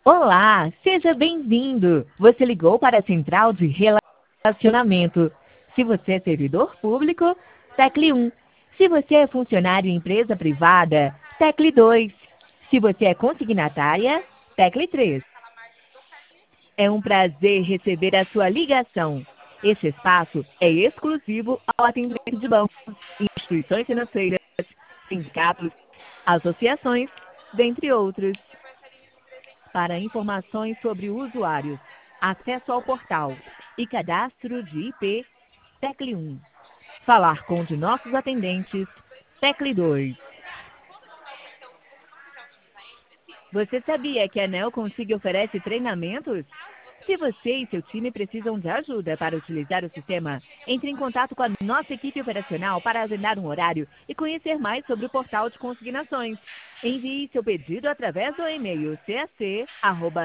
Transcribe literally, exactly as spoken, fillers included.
Olá, seja bem-vindo. Você ligou para a Central de Relacionamento. Se você é servidor público, tecle um. Se você é funcionário em empresa privada, tecle dois. Se você é consignatária, tecle três. É um prazer receber a sua ligação. Este espaço é exclusivo ao atendimento de bancos, instituições financeiras, sindicatos, associações, dentre outros. Para informações sobre usuários, acesso ao portal e cadastro de I P, tecle um. Falar com um de nossos atendentes, tecle dois. Você sabia que a Nel Consigo oferece treinamentos? Se você e seu time precisam de ajuda para utilizar o sistema, entre em contato com a nossa equipe operacional para agendar um horário e conhecer mais sobre o portal de consignações. Envie seu pedido através do e-mail cac arroba